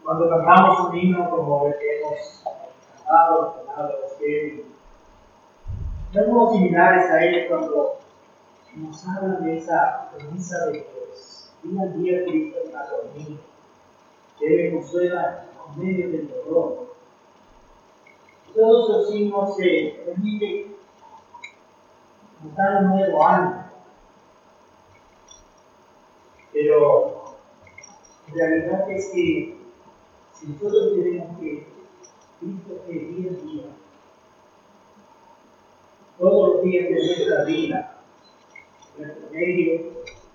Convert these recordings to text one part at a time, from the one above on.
Cuando cantamos un himno como el que hemos cantado, somos similares a él cuando nos hablan de esa promesa de Dios. Día a día Cristo está conmigo, que Él me consuela en medio del dolor. Todos los himnos se permiten nos dan un nuevo ánimo, pero la realidad es que si nosotros queremos que Cristo esté día a día, todos los días de nuestra vida, en nuestro medio,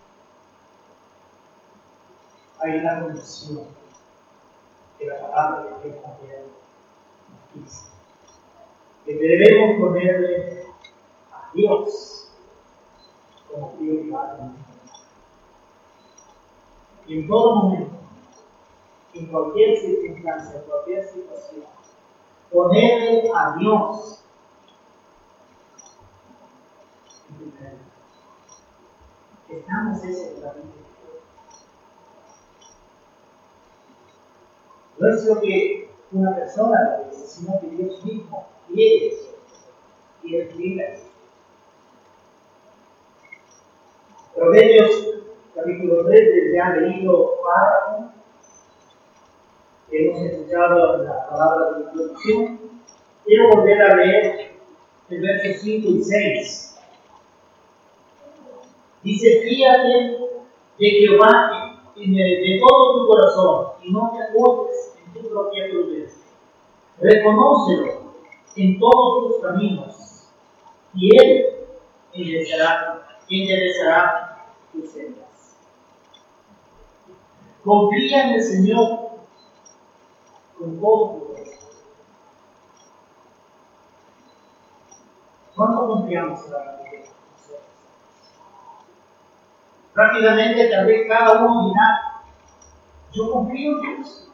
hay una condición que la palabra de Dios también nos dice, que debemos ponerle a Dios como prioridad. Y en todo momento, en cualquier circunstancia, en cualquier situación, ponerle a Dios en primer lugar. Estamos eso en la vida. No es lo que una persona dice, sino que Dios mismo quiere eso. Quiere eso. Proverbios capítulo 3, del ya leído párrafo que hemos escuchado en la palabra de introducción. Quiero volver a leer el verso 5 y 6. Dice: fíate de Jehová de todo tu corazón y no te apoyes en tu propia prudencia. Reconócelo en todos tus caminos y Él enderezará tus sendas. Confía en el Señor con todo tu corazón. ¿Cuánto confiamos en la vida? Rápidamente, tal vez cada uno dirá: yo confío en Dios.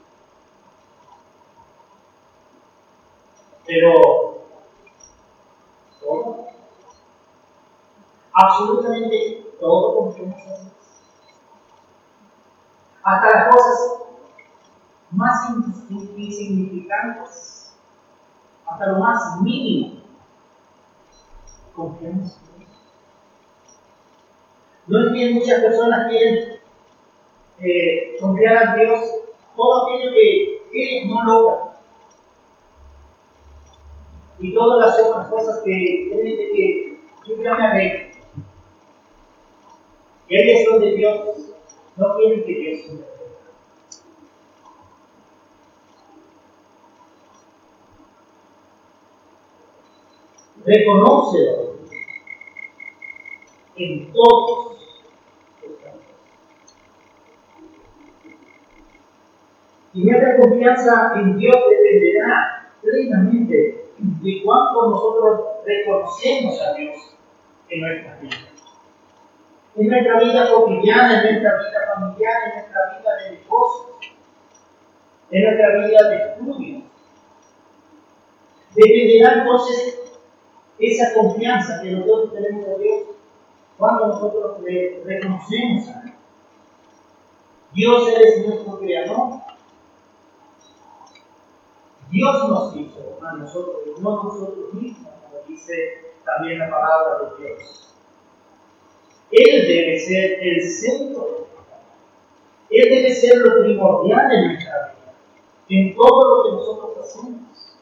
Pero todo, absolutamente todo confiamos en Dios. Hasta las cosas más insignificantes, hasta lo más mínimo, confiamos en Dios. No es que muchas personas quieren confiar a Dios todo aquello que ellos no logran y todas las otras cosas que creen que yo ya me arreglo. Y ahí es donde Dios no quiere que Dios se arregle. Reconócelo en todos los campos. Y nuestra confianza en Dios dependerá plenamente de cuánto nosotros reconocemos a Dios en nuestra vida. En nuestra vida cotidiana, en nuestra vida familiar, en nuestra vida de negocios, en nuestra vida de estudio. Dependerá entonces esa confianza que nosotros tenemos a Dios cuando nosotros le reconocemos a Él. Dios es nuestro creador. Dios nos hizo a nosotros, no nosotros mismos, como dice también la palabra de Dios. Él debe ser el centro de nuestra vida. Él debe ser lo primordial en nuestra vida, en todo lo que nosotros hacemos.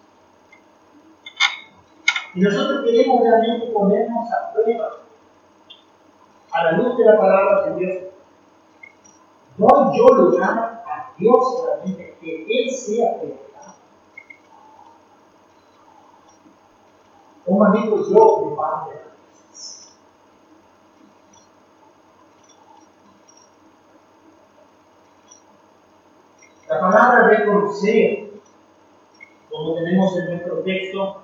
Y nosotros queremos realmente ponernos a prueba, a la luz de la palabra de Dios. ¿Doy yo lugar a Dios realmente que Él sea prioridad? ¿O manejo yo mi parte de las cosas? La palabra reconocer, como tenemos en nuestro texto,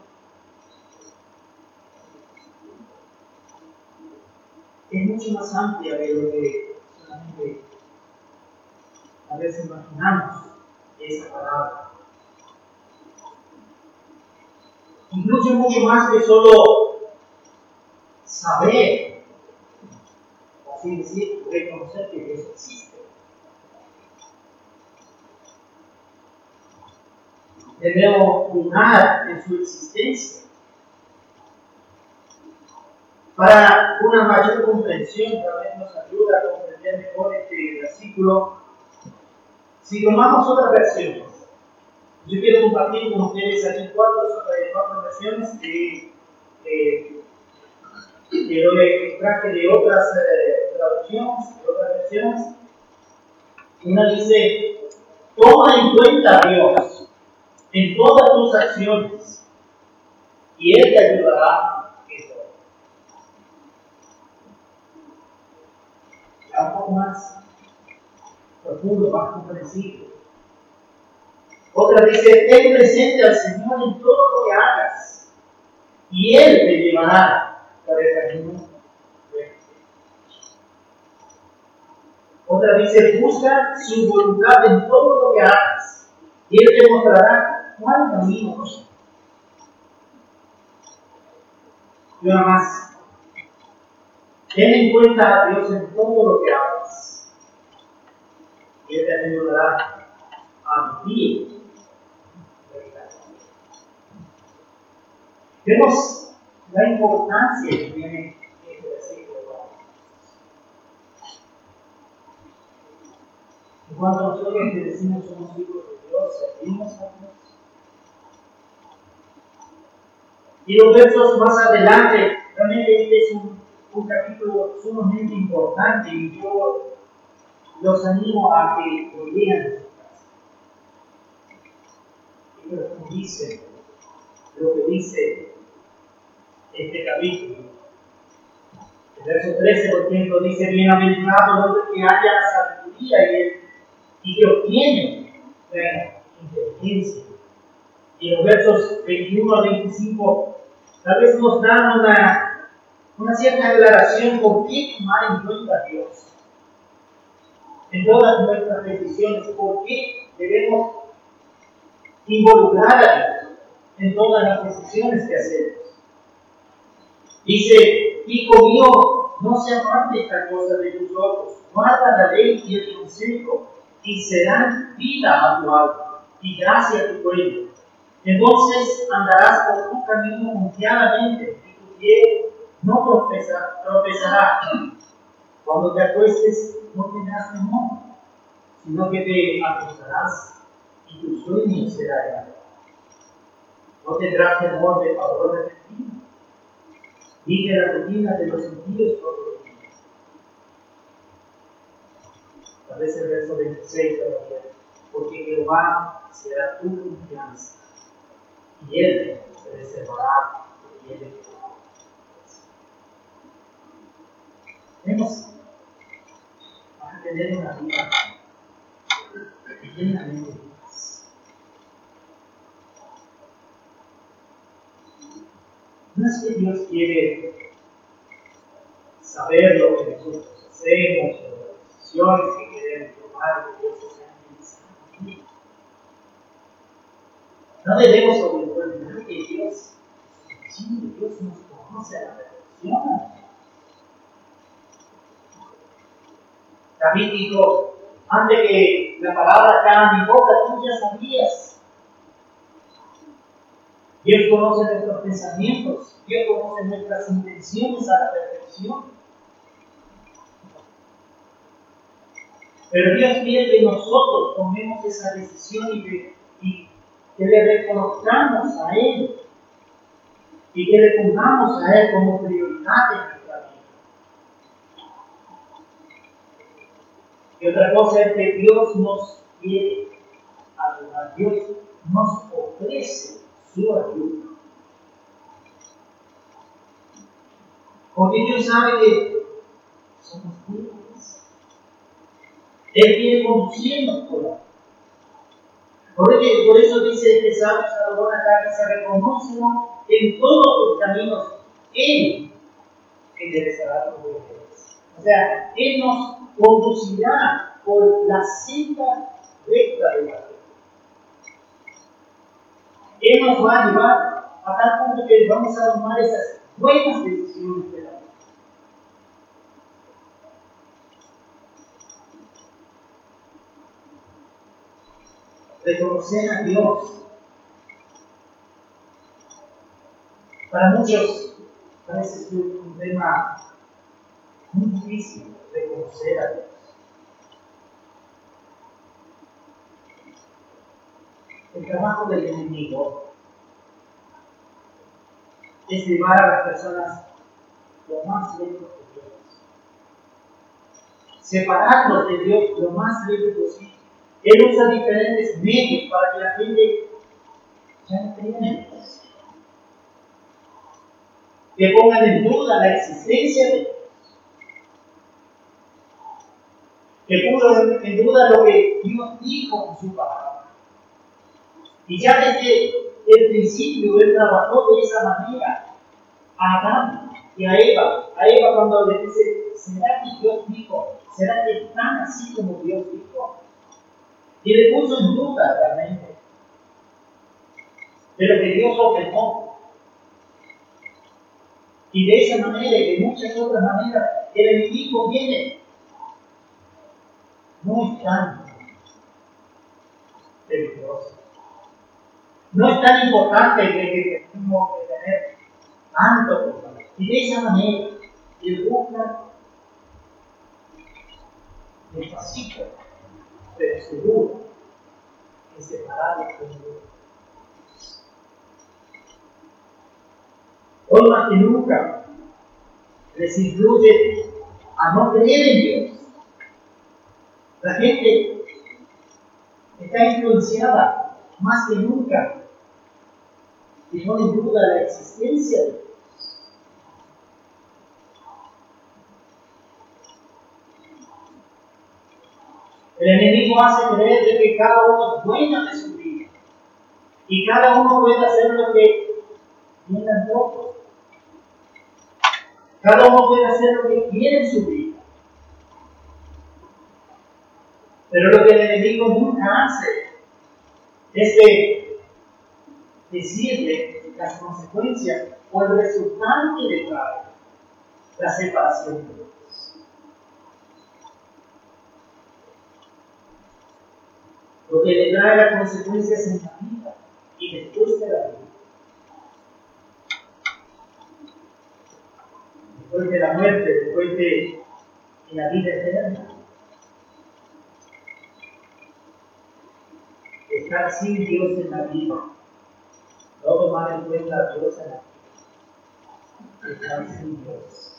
es mucho más amplia de lo que solamente a veces imaginamos esa palabra. Incluye mucho más que solo saber, así decir, reconocer que Dios existe. debemos dudar de su existencia. Para una mayor comprensión, también nos ayuda a comprender mejor este versículo. Si tomamos otras versiones, yo quiero compartir con ustedes aquí cuatro versiones que lo extraje de otras traducciones, de otras versiones. Una dice: toma en cuenta a Dios en todas tus acciones y Él te ayudará en todo. Un poco más profundo, más comprensible. Otra dice: ten presente al Señor en todo lo que hagas y Él te llevará por el camino recto. Otra dice: busca su voluntad en todo lo que hagas y Él te mostrará cuál camino es. Y una más: ten en cuenta a Dios en todo lo que hagas y Él te ayudará a vivir. Vemos la importancia que tiene este versículo. Y cuando nosotros que decimos somos hijos de Dios, servimos a Dios. Y los versos más adelante, realmente este es un capítulo sumamente importante y yo los animo a que lo lean en su casa. Y profundicen lo que dice este capítulo. El verso 13, por ejemplo, dice: bienaventurado el hombre que haya sabiduría y que obtiene la inteligencia. Y los versos 21 al 25 tal vez nos dan una cierta aclaración por qué tomar en cuenta a Dios en todas nuestras decisiones, por qué debemos involucrar a Dios en todas las decisiones que hacemos. Dice: hijo mío, no se aparte esta cosa de tus ojos, guarda la ley y el consejo, y serán vida a tu alma y gracia a tu cuello. Entonces andarás por tu camino confiadamente y tu pie no tropezará. Cuando te acuestes no tendrás temor, sino que te acostarás y tu sueño será grande. No tendrás temor de pavor repentino, ni de la rutina de los impíos todos los días. Tal vez el verso 26 todavía: porque Jehová será tu confianza y Él te preservará de bien de tu alma. Vamos a tener una vida llenamente de paz. No es que Dios quiere saber lo que nosotros hacemos o las decisiones que queremos tomar, que Dios nos ha pensado. No debemos olvidar que Dios nos conoce a la perfección. David dijo: antes que la palabra caiga en mi boca, tú ya sabías. Dios conoce nuestros pensamientos, Dios conoce nuestras intenciones a la perfección. Pero Dios quiere que nosotros tomemos esa decisión y que le reconozcamos a Él y que le pongamos a Él como prioridad en nuestra vida. Y otra cosa es que Dios nos quiere ayudar, Dios nos ofrece su ayuda. Porque Dios sabe que somos débiles. Él quiere conducirnos por ahí. Por eso dice que Salmo Salomón acá, que se reconoce en todos los caminos. Él enderezará tus veredas. O sea, Él nos conducirá por la senda recta de la vida. Él nos va a llevar a tal punto que vamos a tomar esas buenas decisiones de la vida. Reconocer a Dios Para muchos parece ser un tema muy difícil de conocer a Dios. El trabajo del enemigo es llevar a las personas lo más lejos de Dios, separarlos de Dios lo más lejos posible. Él usa diferentes medios para que la gente ya no crea en Dios, que pongan en duda la existencia de Dios, que pongan en duda lo que Dios dijo en su palabra. Y ya desde el principio Él trabajó de esa manera a Adán y a Eva. A Eva cuando le dice, ¿será que Dios dijo? ¿Será que están así como Dios dijo? Y le puso en duda realmente de lo que Dios ordenó. Y de esa manera y de muchas otras maneras, el enemigo viene. No es tan peligroso. No es tan importante que tenemos que tener tanto control. Y de esa manera, Él busca despacito, pero seguro, en separarlos de Dios. Hoy más que nunca, les influye a no creer en Dios. La gente está influenciada más que nunca y pone en duda la existencia de Dios. El enemigo hace creer de que cada uno es dueño de su vida y cada uno puede hacer lo que viene al otro. Cada uno puede hacer lo que quiere en su vida. Pero lo que el enemigo nunca hace es decirle las consecuencias o el resultado que le trae la separación de Dios. Lo que le trae las consecuencias en la vida y después de la vida. Después de la muerte, después de la vida eterna. Estar sin Dios en la vida. No tomar en cuenta a Dios en la vida. Estar sin Dios.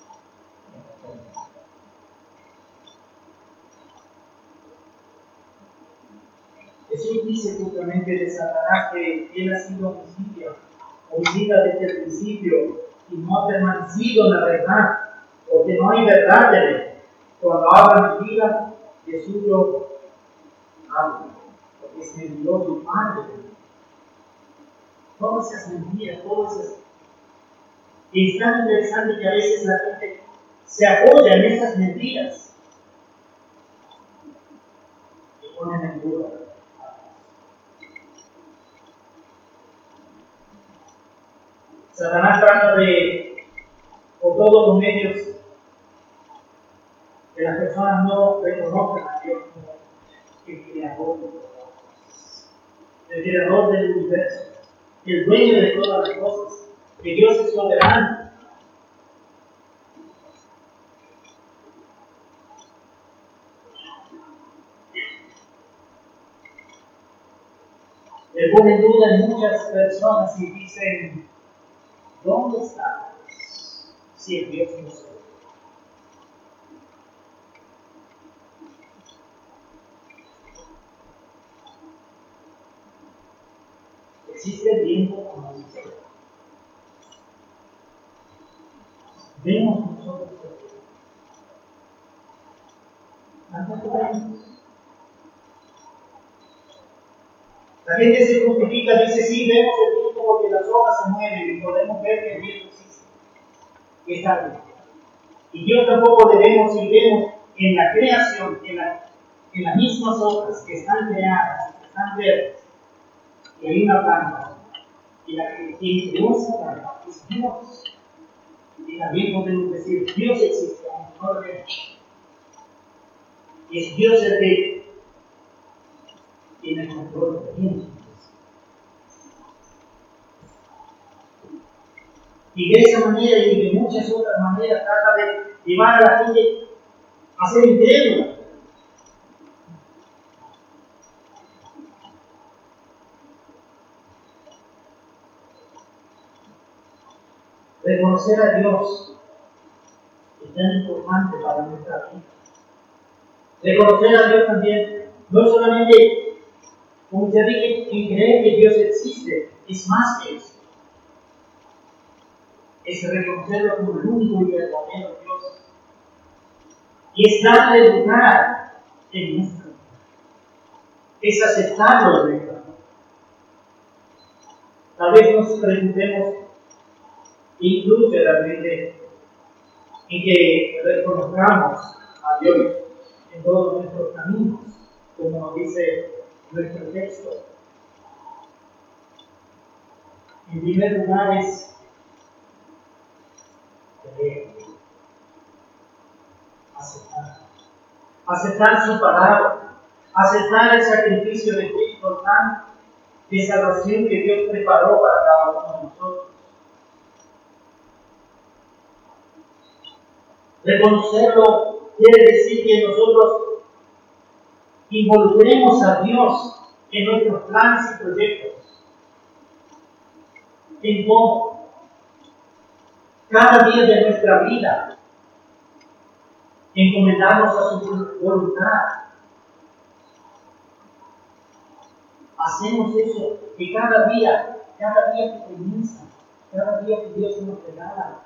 Jesús dice justamente de Satanás que él ha sido homicida desde el principio y no ha permanecido en la verdad, porque no hay verdad en él. Cuando habla mentira, Jesús lo habla, porque es mentiroso y padre. Todas esas mentiras, todas esas. Y es tan interesante que a veces la gente se apoya en esas mentiras y ponen en duda. Satanás trata de, por todos los medios, que las personas no reconozcan a Dios como el creador del universo, el dueño de todas las cosas, que Dios es soberano. Le pone en duda en muchas personas y dicen, ¿dónde está si el Dios no soy? Existe viento como el cielo. Vemos nosotros tantas cosas. La gente se justifica, dice, sí, vemos el viento porque las hojas se mueven y podemos ver que el viento existe. Y está bien. Y Dios tampoco debemos y vemos en la creación, en las mismas hojas que están creadas, que están verdes, y hay una planta, y la que creó esa planta es Dios. Y también podemos decir, Dios existe, aunque no lo vemos. Y es Dios el que tiene el control de Dios. Y de esa manera y de muchas otras maneras trata de llevar a la gente a ser incrédula. Reconocer a Dios es tan importante para nuestra vida. Reconocer a Dios también, no solamente, como ya dije, en creer que Dios existe, es más que eso. Es reconocerlo como el único y verdadero Dios. Y es darle lugar en nuestra vida. Es aceptarlo en nuestra vida. Tal vez nos preguntemos, incluso realmente, en que reconozcamos a Dios en todos nuestros caminos, como nos dice nuestro texto. En primer lugar es aceptar su palabra, aceptar el sacrificio de Cristo tan de salvación que Dios preparó para cada uno de nosotros. Reconocerlo quiere decir que nosotros involucremos a Dios en nuestros planes y proyectos, en todo, cada día de nuestra vida, encomendarnos a su voluntad. Hacemos eso, que cada día que comienza, cada día que Dios nos regala,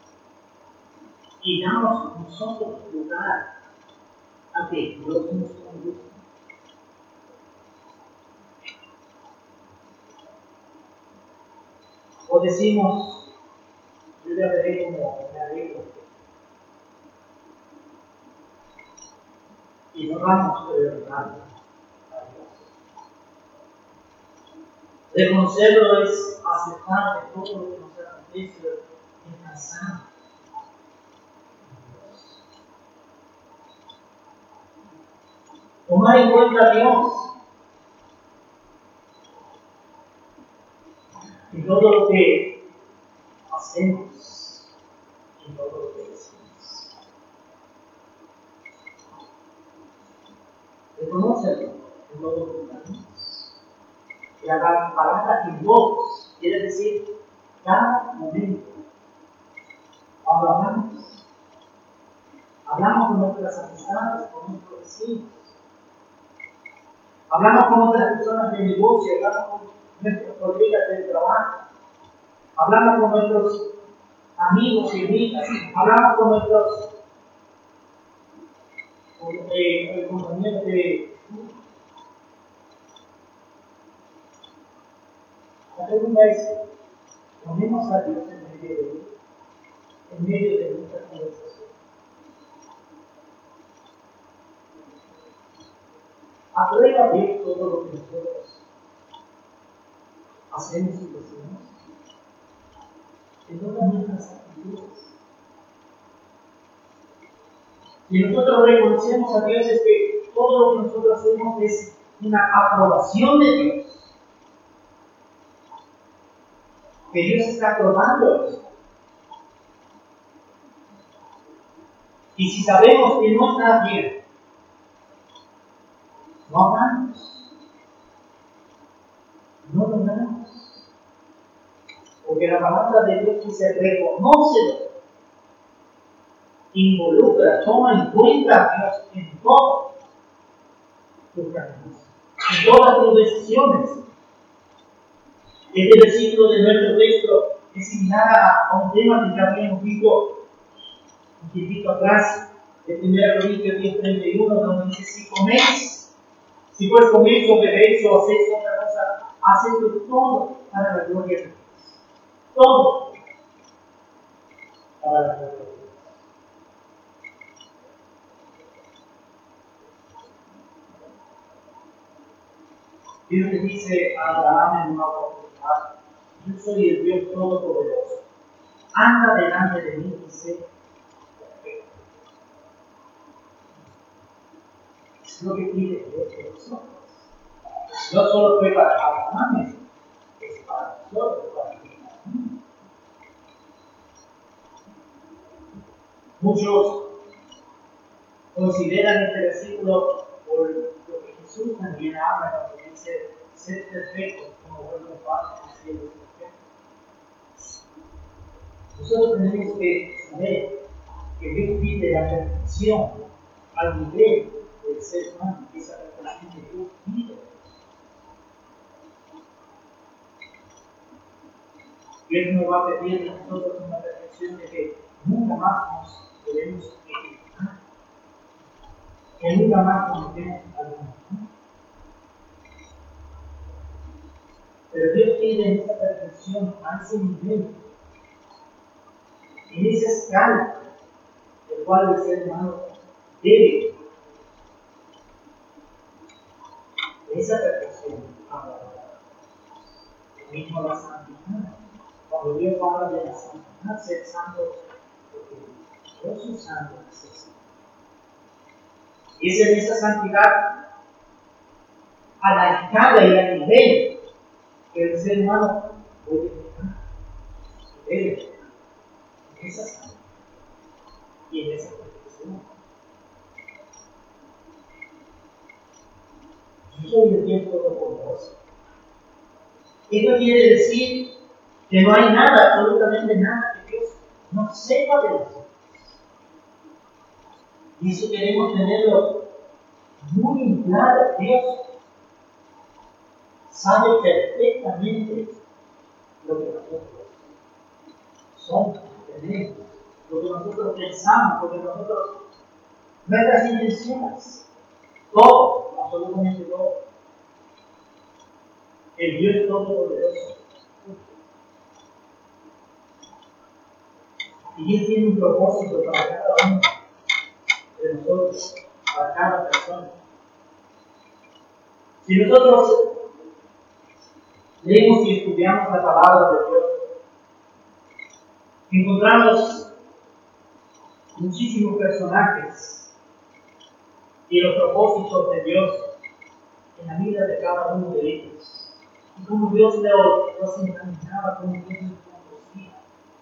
y damos nosotros lugar a que Dios nos conduzca. O decimos, yo ya veré cómo me arreglo. Y no vamos a priorizar a Dios. Reconocerlo es aceptar que todo lo que nos acontece es cansado. Tomar en cuenta a Dios en todo lo que hacemos, en todo lo que decimos. Reconocerlo en todo lo que hacemos. La palabra en todos quiere decir cada momento. Cuando hablamos con nuestras amistades, con nuestros vecinos, hablamos con otras personas de negocio, hablamos con nuestros colegas del trabajo, hablamos con nuestros amigos y amigas, hablamos con nuestros compañeros de estudio. La pregunta es, ¿ponemos a Dios en medio de nuestra conversación? ¿Aprueba Dios todo lo que nosotros hacemos y decimos? En todas nuestras actitudes. Si nosotros reconocemos a Dios, es que todo lo que nosotros hacemos es una aprobación de Dios. Que Dios está aprobando eso. Y si sabemos que no está bien, no hablamos. No lo hagamos. Porque la palabra de Dios dice, reconócelo. Involucra, toma en cuenta a Dios en todos tus caminos, en todas tus decisiones. Este versículo de nuestro texto es similar a un tema que ya habíamos visto un tiempito atrás, de 1 Corintios 10:31, donde dice, si pues coméis o bebéis o hacéis otra cosa, hacedlo todo para la gloria de Dios. Todo para la gloria de Dios. Dios le dice a Abraham en una oportunidad, yo soy el Dios Todopoderoso, anda delante de mí y sé perfecto. Es lo que pide Dios de nosotros. No solo fue para Abraham, es para nosotros, para ti. Muchos consideran este versículo por lo que Jesús también habla cuando dice ser perfecto como vuestro Padre en el cielo es perfecto. Nosotros tenemos que saber que Dios pide la perfección al nivel del ser humano, que esa perfección que Dios pide. Dios nos va a pedir a nosotros una perfección de que nunca más nos debemos equivocar, que nunca más cometemos algún error. Pero Dios pide esa perfección a ese nivel, en esa escala, el cual el ser humano debe de esa perfección abordar. Lo mismo la santidad. Cuando Dios habla de la santidad, ser santo, porque Dios es santo, es santo. Y es en esa santidad, a la escala y al nivel que el ser humano puede llegar, debe llegar, en esa santidad y en esa perfección. Yo soy el Dios Todopoderoso. Esto quiere decir que no hay nada, absolutamente nada, que Dios no sepa de nosotros. Y eso queremos tenerlo muy claro. Dios sabe perfectamente lo que nosotros somos, tenemos, lo que nosotros pensamos, lo que nosotros, nuestras intenciones, todo, absolutamente todo. El Dios Todopoderoso. Y Dios tiene un propósito para cada uno de nosotros, para cada persona. Si nosotros leemos y estudiamos la palabra de Dios, encontramos muchísimos personajes y los propósitos de Dios en la vida de cada uno de ellos. Y cómo Dios los encaminaba, cómo Dios los conducía.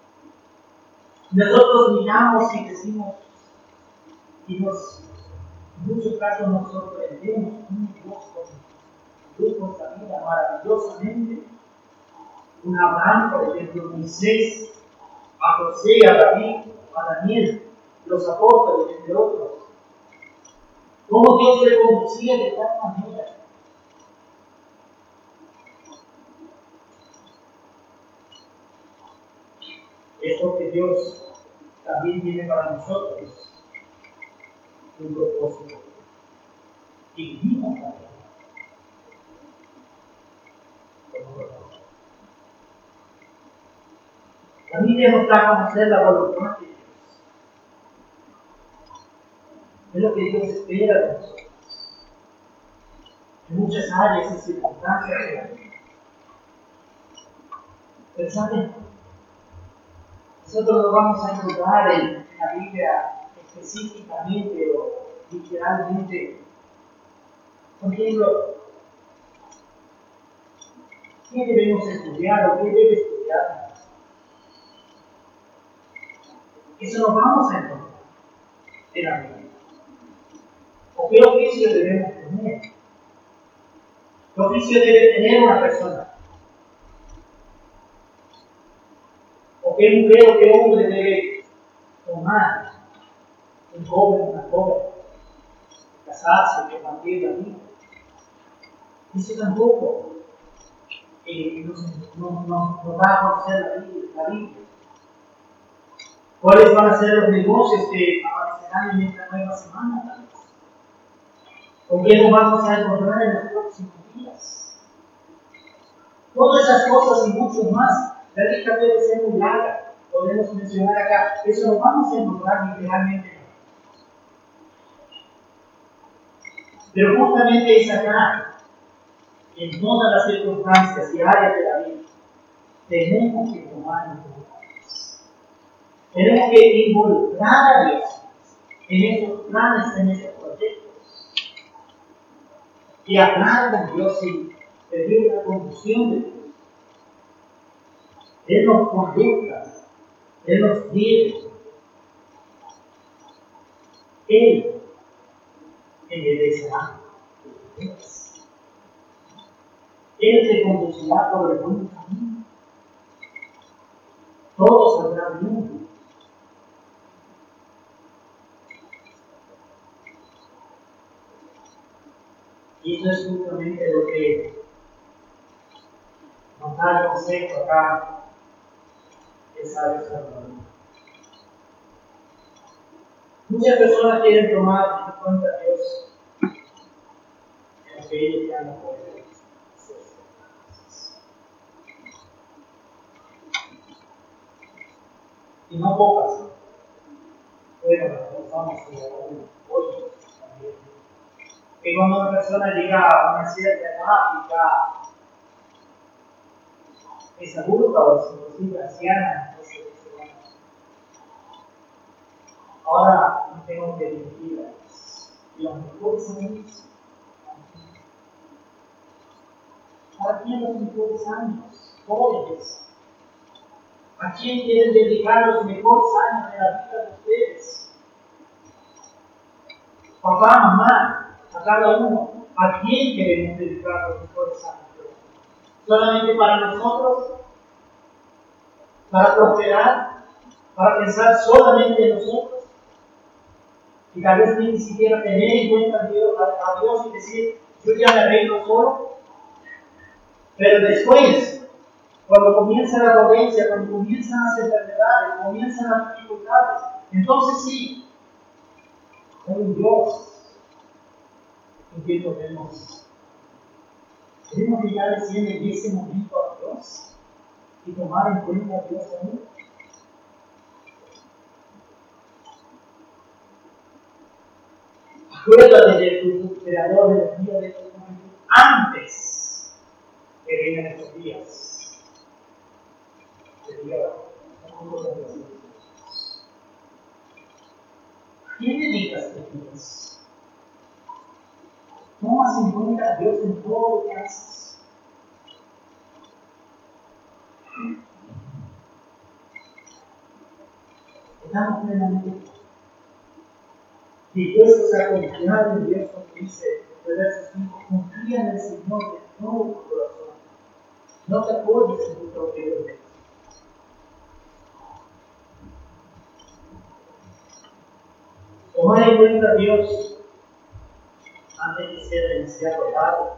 Nosotros miramos y decimos, y en muchos casos nos sorprendemos, un Dios nos vida maravillosamente. Un Abraham, por ejemplo, Moisés, a José, a David, a Daniel, los apóstoles, entre otros. Cómo Dios le conducía de tal manera. Es porque Dios también tiene para nosotros un propósito. Y vivimos también. La Biblia nos da a conocer la voluntad de Dios. Es lo que Dios espera de nosotros. En muchas áreas y circunstancias de la vida. Pero ¿saben? Nosotros lo vamos a encontrar en la Biblia específicamente o literalmente. Por ejemplo, ¿qué debemos estudiar o qué debe estudiar? Eso lo vamos a encontrar en la Biblia. ¿O qué oficio debemos tener? ¿Qué oficio debe tener una persona? ¿O qué mujer o qué hombre debe tomar? Un joven, una joven, casarse, compartir la vida. Eso tampoco nos va a conocer la Biblia. ¿Cuáles van a ser los negocios que aparecerán en esta nueva semana, tal vez? ¿Con qué nos vamos a encontrar en los próximos días? Todas esas cosas y mucho más. La lista puede ser muy larga. Podemos mencionar acá. Eso lo vamos a encontrar literalmente. Pero justamente es acá, en todas las circunstancias y áreas de la vida, tenemos que tomar en cuenta. Tenemos que involucrar a Dios en esos planes, en esos proyectos. Y hablar con Dios y pedir la conducción de Dios. Él nos conducta, Él nos guía. Él enderezará tus veredas. Él te conducirá por el buen camino. Todo saldrá bien. Y eso es justamente lo que nos da el consejo acá el sabio Salomón. Muchas personas quieren tomar en cuenta a Dios en lo que ellos ya no pueden hacer. Y no pocas. Bueno, las vamos a hoy también. Que cuando una persona llega a una cierta edad y ya es adulta o es inclusive anciana, entonces dice, bueno, ahora me tengo que dirigir a los mejores amigos. ¿Para quién los mejores años? Jóvenes. ¿A quién quieren dedicar los mejores años de la vida de ustedes? Papá, mamá, a cada uno. ¿A quién queremos dedicar los mejores años de la vida? ¿Solamente para nosotros? ¿Para prosperar? ¿Para pensar solamente en nosotros? Y tal vez ni siquiera tener en cuenta a Dios y decir, yo ya me arreglo solo. Pero después, cuando comienza la dolencia, cuando comienzan las enfermedades, comienzan las dificultades, entonces sí, hay un Dios en quien podemos llegar diciendo en ese momento a Dios y tomar en cuenta a Dios aún. Acuérdate de tu creador de los días de tu juventud antes que vengan estos días de Dios. ¿A quién dedicas tus días? Tomas en cuenta a Dios en todo lo que haces. Estamos plenamente dispuestos a confiar en Dios, como dice el verso 5, confía en el Señor de todo tu corazón. No te apoyes en tu propio derecho. Tomar en cuenta a Dios antes de ser demasiado tarde.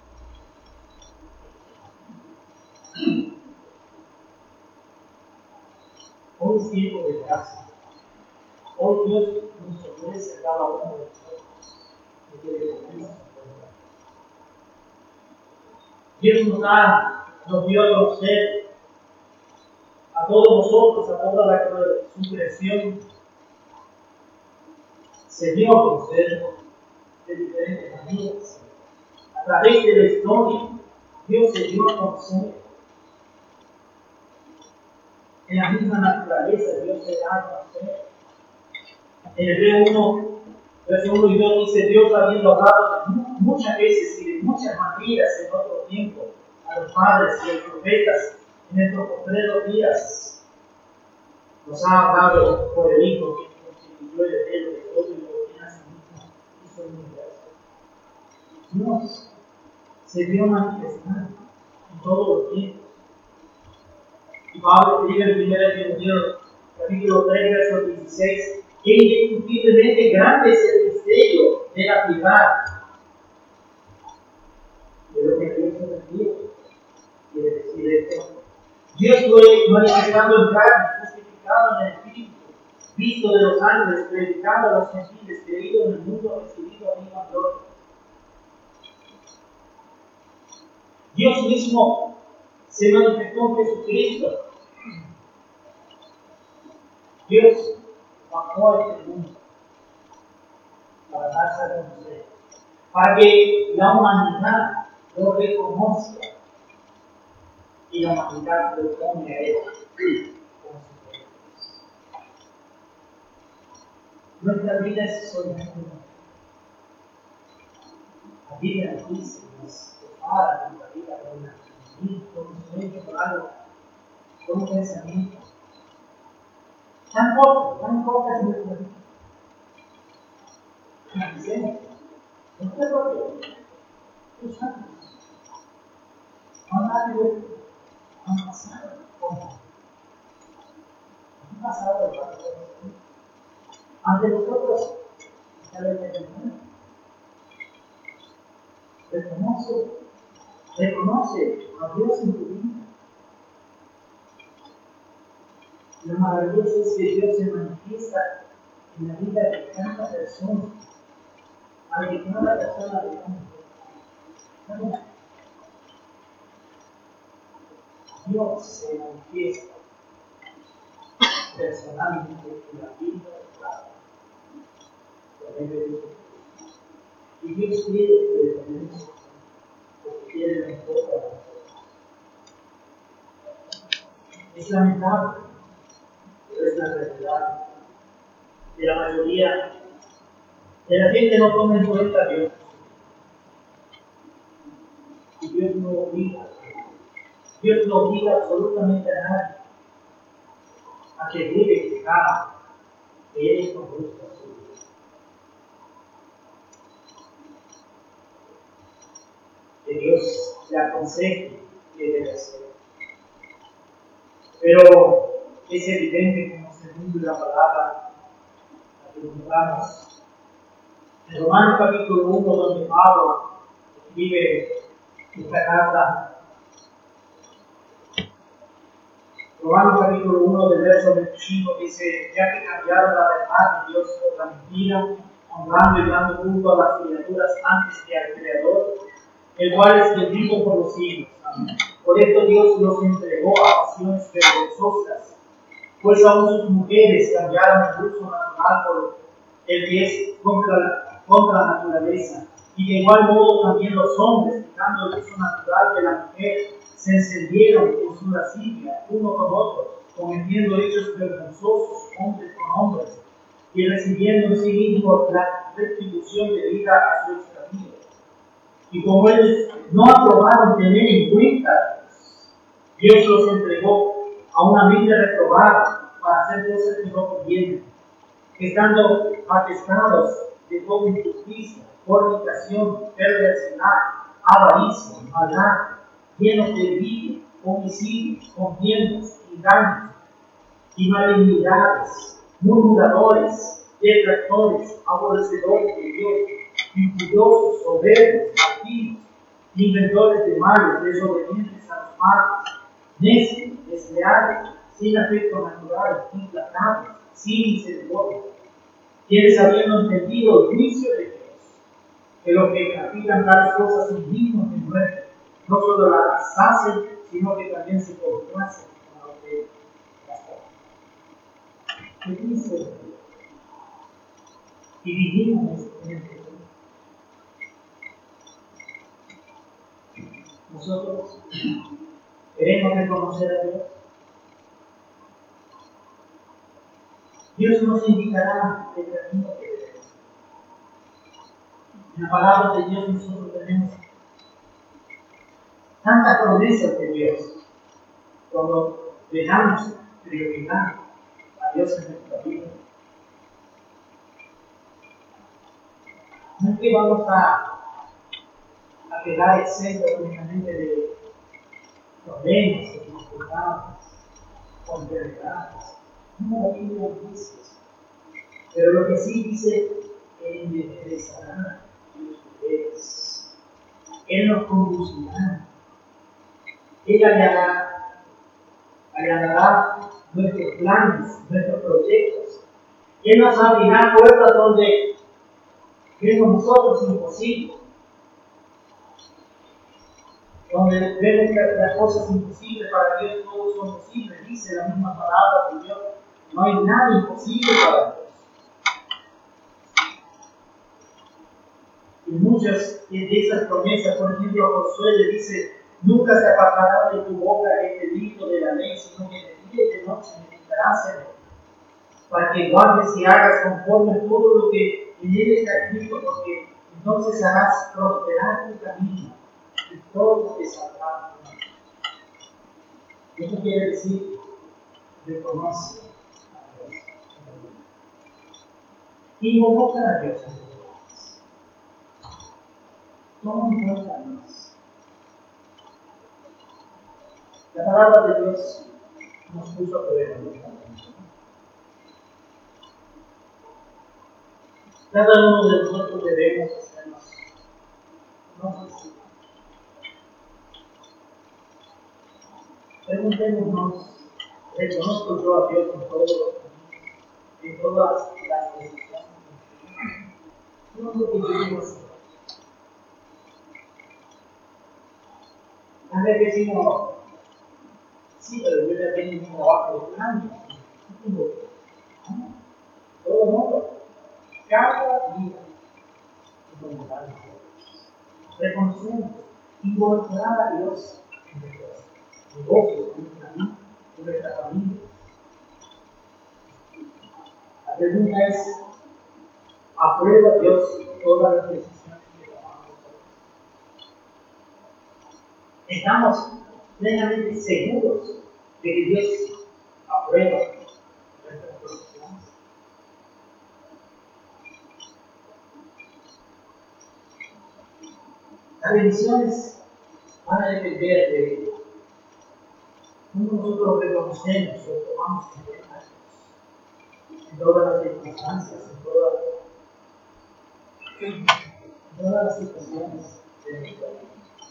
Hoy es tiempo de gracia. Hoy Dios nos ofrece a cada uno de nosotros y que le ponemos en cuenta. Dios nos dio a conocer a todos nosotros, a toda su creación. Se dio a conocer de diferentes maneras. A través de la historia, Dios se dio a conocer. En la misma naturaleza, Dios se da a conocer. En Hebreo 1, verso 1 y 2 dice: Dios habiendo hablado muchas veces y de muchas maneras en otro tiempo a los padres y a los profetas en estos postreros días, nos ha hablado por el Hijo que constituyó el heredero de todo y lo que hace hizo el universo. Dios se vio manifestar en todos los tiempos. Y Pablo escribe en 1 Timoteo capítulo 3, verso 16, que indiscutiblemente grande es el misterio de la piedad, de lo que Dios se refiere. Quiere decir esto: Dios fue manifestado en carne, justificado en el Espíritu, visto de los ángeles, predicado a los gentiles, creído en el mundo, recibido a misma gloria. Dios mismo se manifestó en Jesucristo. Dios bajó a este mundo para darse a conocer, para que la humanidad lo reconozca y la humanidad lo tome a Él como su Dios. Nuestra vida es solamente una. La Biblia nos dice, nos prepara nuestra vida con un sueño, con algo, con un pensamiento. Tan poco es nuestra vida. Analicemos. No fue propio. Los años han pasado. ¿Cómo? Han pasado de parte ante nosotros. Reconoce a Dios en tu vida. Lo maravilloso es que Dios se manifiesta en la vida de cada persona, al que cada persona le da. Dios se manifiesta personalmente en la vida de cada persona. Y Dios quiere que tenemos porque quiere lo mejor para nosotros. Es lamentable, pero es la realidad de la mayoría de la gente. No toma en cuenta a Dios. Y Dios no obliga. Dios no obliga absolutamente a nadie a que vive pecado, que Él conduzca su vida. Que Dios le aconseje que debe hacer. Pero es evidente como según la palabra la que encontramos en Romanos capítulo 1, donde Pablo escribe esta carta. Romanos capítulo 1 del verso 25 dice: ya que cambiaron la verdad de Dios por la mentira, honrando y dando culto a las criaturas antes que al Creador, el cual es bendito por los siglos. Amén. Por esto Dios los entregó a pasiones vergonzosas, pues aún sus mujeres cambiaron el curso natural por el que es contra la naturaleza, y de igual modo también los hombres, quitando el curso natural de la mujer, se encendieron en su lascivia uno con otro, cometiendo hechos vergonzosos hombres con hombres, y recibiendo en sí mismos la retribución debida a su extravío. Y como ellos no aprobaron tener en cuenta, Dios los entregó a una mente reprobada para hacer cosas que no convienen, estando atestados de toda injusticia, fornicación, perversidad, avaricia, maldad, llenos de envidia, homicidios, contiendas, engaños y malignidades, murmuradores, detractores, aborrecedores de Dios, injuriosos, soberbios, altivos, inventores de males, desobedientes a los padres, necios, desleales, sin afecto natural, implacables, sin misericordia, quienes habiendo entendido el juicio de Dios, que los que practican tales cosas son dignos de muerte, no solo las hacen, sino que también se complacen con lo que las hacen. ¿Qué dice Dios? Y vivimos en el mundo. Nosotros queremos reconocer a Dios. Dios nos indicará el camino que debemos. En la palabra de Dios nosotros tenemos tantas promesas de Dios. Cuando dejamos prioridad a Dios en nuestra vida, no es que vamos a quedar exentos únicamente de problemas, de dificultades, o enfermedades. No, la Biblia dice eso. Pero lo que sí dice, Él enderezará tus veredas. Él nos conducirá. Él allanará nuestros planes, nuestros proyectos. Él nos abrirá puertas donde vemos nosotros imposible. Donde vemos que las cosas imposibles para Dios todos son posibles. Dice la misma palabra de Dios. No hay nada imposible para Dios. Y muchas de esas promesas, por ejemplo, Josué le dice: nunca se apartará de tu boca este libro de la ley, sino que de día y de noche meditarás en él, para que guardes y hagas conforme a todo lo que en él está escrito, porque entonces harás prosperar tu camino y todo te saldrá bien. Eso quiere decir: reconoce a Dios. Invoca a Dios. Toma en cuenta a Dios. La palabra de Dios nos puso a prueba. Cada uno de nosotros debemos hacernos. Preguntémonos, ¿reconozco yo a Dios en todas las decisiones? No es lo que vivimos. A veces decimos, sí, pero yo ya tengo un trabajo de años. Todo el mundo, cada día, reconocemos, involucrar a Dios en nuestros negocios, en nuestra familia. La pregunta es, ¿aprueba Dios todas las decisiones que tomamos? Estamos plenamente seguros de que Dios aprueba nuestras decisiones. Las bendiciones van a depender de cómo nosotros reconocemos o tomamos en cuenta en todas las circunstancias, en todas las situaciones de nuestra vida.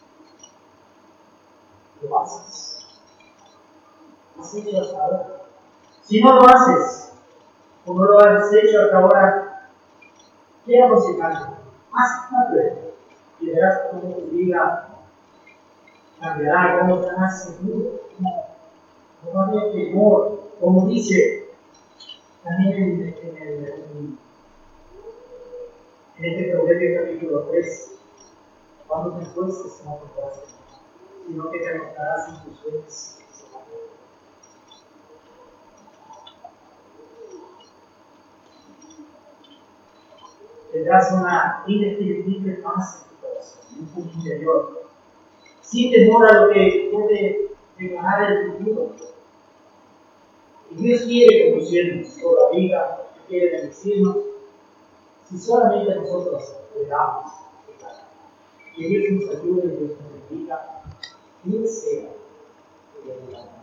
Lo haces. Has hecho hasta ahora. Si no lo haces, como lo has hecho hasta ahora, ¿qué aconsejar? Haz una prueba y verás cómo tu vida cambiará, cómo estarás seguro, no va a haber temor, como dice también en este Proverbio capítulo 3, cuando te esfuerces no podrás temer, sino que te anotarás en tus sueños. Tendrás una indescriptible paz en tu corazón, en tu interior, sin temor a lo que puede deparar el futuro. Y Dios quiere conducirnos por la vida, quiere bendecirnos, si solamente nosotros le damos. Que Dios nos ayude y Dios nos bendiga. Dios sea.